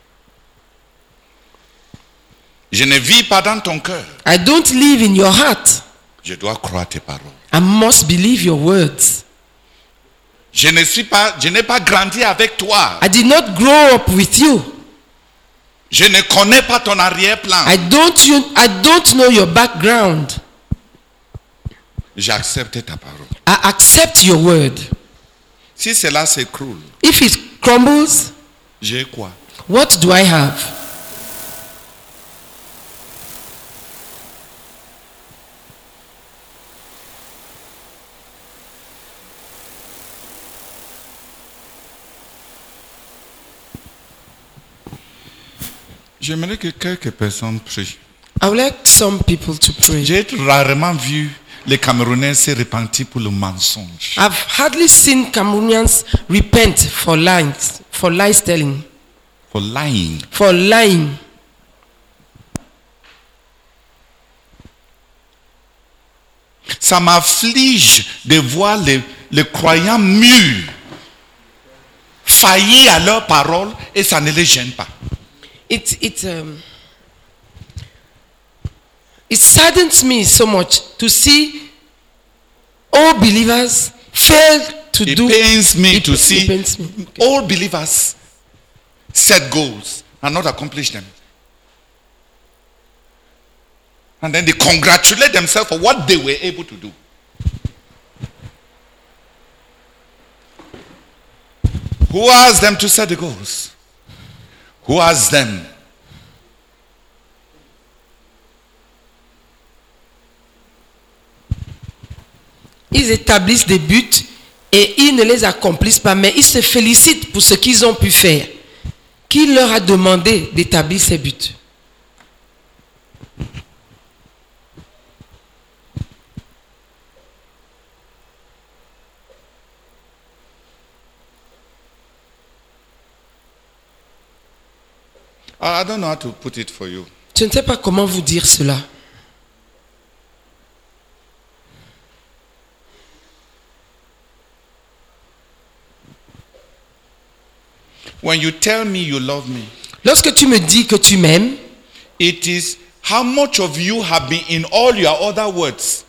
Je ne vis pas dans ton cœur. I don't live in your heart. Je dois croire tes paroles. I must believe your words. Je ne suis pas, je n'ai pas grandi avec toi. I did not grow up with you. Je ne connais pas ton arrière-plan. I don't you I don't know your background. J'accepte ta parole. I accept your word. Si cela s'écroule, If it crumbles, j'ai quoi? what do I have? J'aimerais que quelques personnes prient. I would like some people to pray. J'ai rarement vu les Camerounais se repentir pour le mensonge. I've hardly seen Cameroonians repent for lies, for lies telling, For lying. for lying. Ça m'afflige de voir les, les croyants mûrs faillir à leurs paroles et ça ne les gêne pas. It it um, it saddens me so much to see all believers fail to It do. pains me it, to it see pains me. Okay. all believers set goals and not accomplish them. And then they congratulate themselves for what they were able to do. Who asked them to set the goals? Who asked them ils établissent des buts et ils ne les accomplissent pas, mais ils se félicitent pour ce qu'ils ont pu faire. Qui leur a demandé d'établir ces buts? I don't know how to put it for you. Je ne sais pas comment vous dire cela. When you tell me you love me, Lorsque tu me dis que tu m'aimes, it is how much of you have been in all your other words.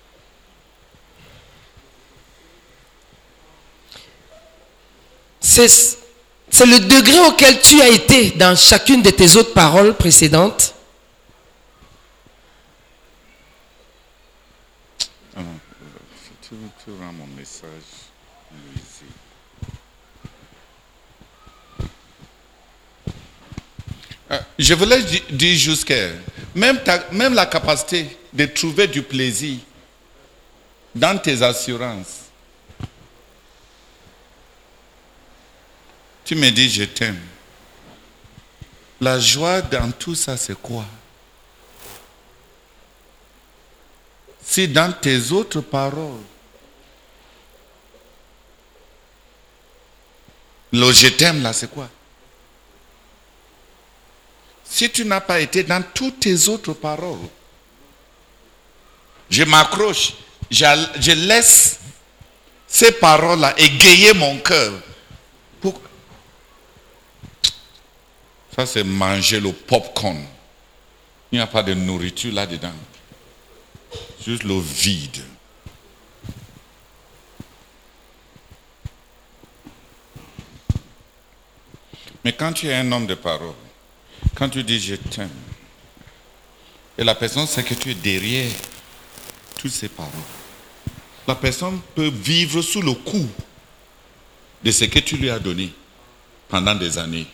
c'est, c'est le degré auquel tu as été dans chacune de tes autres paroles précédentes. Tu, tu rends mon message nuisible. Euh, je voulais di- dire jusqu'à même, ta- même la capacité de trouver du plaisir dans tes assurances. Tu me dis je t'aime. La joie dans tout ça, c'est quoi? Si dans tes autres paroles, le je t'aime là, c'est quoi? Si tu n'as pas été dans toutes tes autres paroles, je m'accroche, je, je laisse ces paroles-là égayer mon cœur. Pour... Ça, c'est manger le popcorn. Il n'y a pas de nourriture là-dedans. Juste le vide. Mais quand tu es un homme de parole, quand tu dis je t'aime, et la personne sait que tu es derrière toutes ces paroles, la personne peut vivre sous le coup de ce que tu lui as donné pendant des années.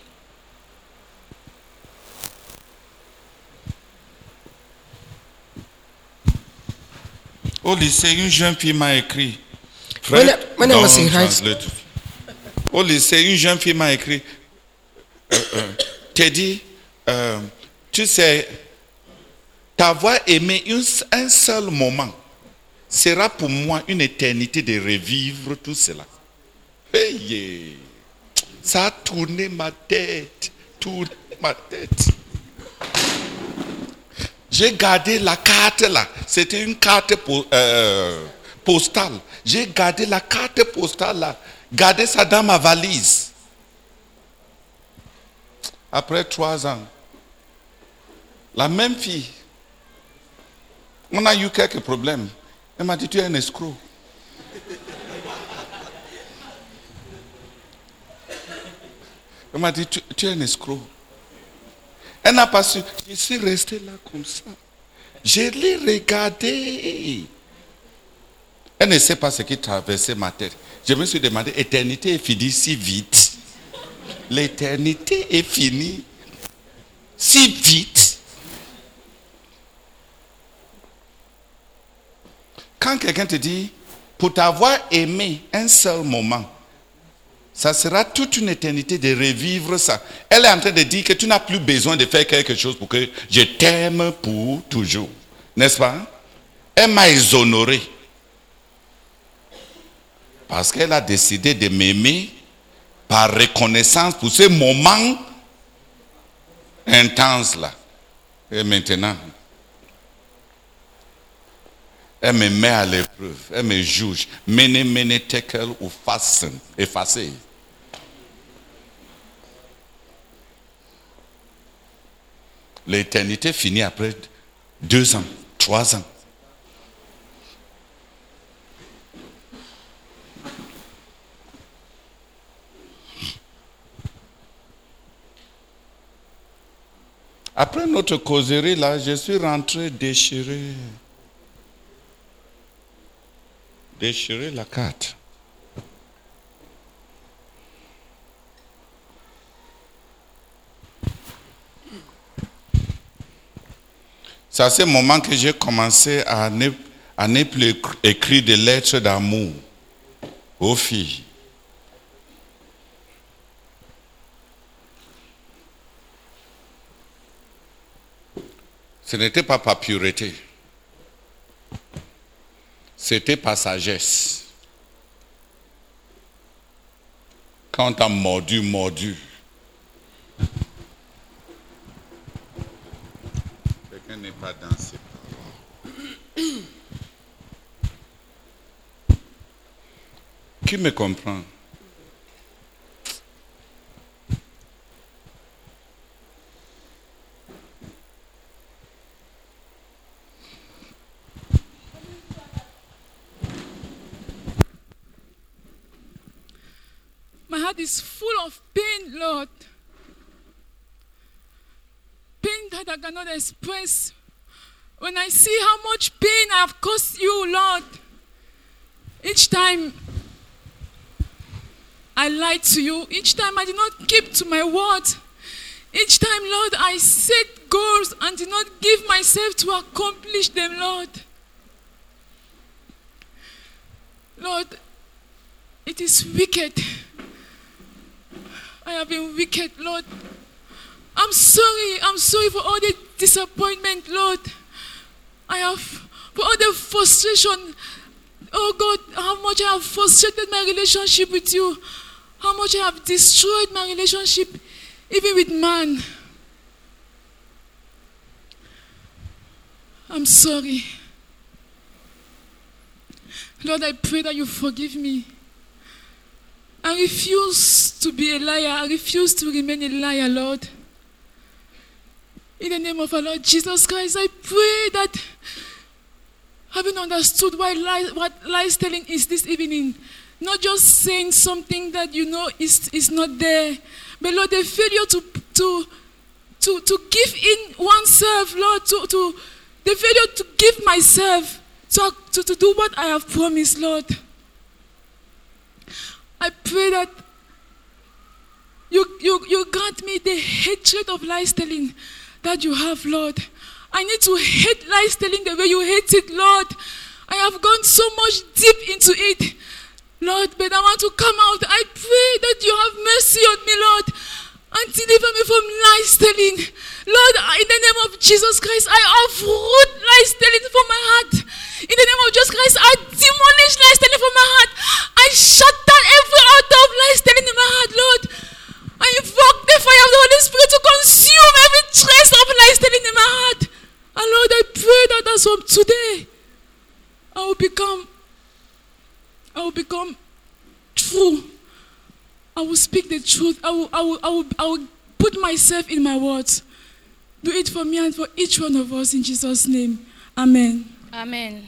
Au lycée, une jeune fille m'a écrit. Frère, When I- when I was don't in high translate. Au lycée, une jeune fille m'a écrit. Euh, euh, t'as dit, euh, tu sais, t'avoir aimé une- un seul moment sera pour moi une éternité de revivre tout cela. Hey, yeah. Ça a tourné ma tête, tourné ma tête. J'ai gardé la carte là. C'était une carte po- euh, postale. J'ai gardé la carte postale là. Gardé ça dans ma valise. Après trois ans, la même fille, on a eu quelques problèmes. Elle m'a dit, tu es un escroc. Elle m'a dit, tu, tu es un escroc. Elle n'a pas su. Je suis resté là comme ça. Je l'ai regardé. Elle ne sait pas ce qui traversait ma tête. Je me suis demandé, l'éternité est finie si vite. L'éternité est finie si vite. Quand quelqu'un te dit, pour t'avoir aimé un seul moment, ça sera toute une éternité de revivre ça. Elle est en train de dire que tu n'as plus besoin de faire quelque chose pour que je t'aime pour toujours. N'est-ce pas? Elle m'a exonéré. Parce qu'elle a décidé de m'aimer par reconnaissance pour ce moment intense là. Et maintenant, elle me met à l'épreuve, elle me juge. Mene, mene, tekel ou fasten, effacé. L'éternité finit après deux ans, trois ans. Après notre causerie là, je suis rentré déchiré. Déchirer la carte. C'est à ce moment que j'ai commencé à, ne, à ne plus écrire des lettres d'amour aux filles. Ce n'était pas par pureté. C'était par sagesse. Quand on t'a mordu, mordu. Quelqu'un n'est pas dans ses paroles. Qui me comprend? My heart is full of pain, Lord. Pain that I cannot express. When I see how much pain I have caused you, Lord, each time I lied to you, each time I did not keep to my word, each time, Lord, I set goals and did not give myself to accomplish them, Lord. Lord, it is wicked. I have been wicked, Lord. I'm sorry. I'm sorry for all the disappointment, Lord. I have, for all the frustration. Oh God, how much I have frustrated my relationship with you. How much I have destroyed my relationship, even with man. I'm sorry. Lord, I pray that you forgive me. I refuse to be a liar. I refuse to remain a liar, Lord. In the name of our Lord Jesus Christ, I pray that, having understood why lies, what lies telling is this evening, not just saying something that you know is, is not there, but Lord, the failure to, to, to, to give in oneself, Lord, to, to the failure to give myself, to, to, to do what I have promised, Lord. I pray that you, you, you grant me the hatred of lies telling that you have, Lord. I need to hate lies telling the way you hate it, Lord. I have gone so much deep into it, Lord, but I want to come out. I pray that you have mercy on me, Lord, and deliver me from lies telling. Lord, in the name of Jesus Christ, I uproot lies telling from my heart. In the name of Jesus Christ, I demolish lies telling from my heart. I shut down every altar of lies telling in my heart, Lord. I invoke the fire of the Holy Spirit to consume every trace of lies telling in my heart. And Lord, I pray that as from today, I will become, I will become true. I will speak the truth. I will, I will, I will, I will put myself in my words. Do it for me and for each one of us in Jesus' name. Amen. Amen.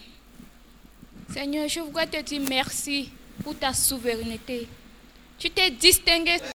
Seigneur, je voudrais te dire merci pour ta souveraineté. Tu t'es distingué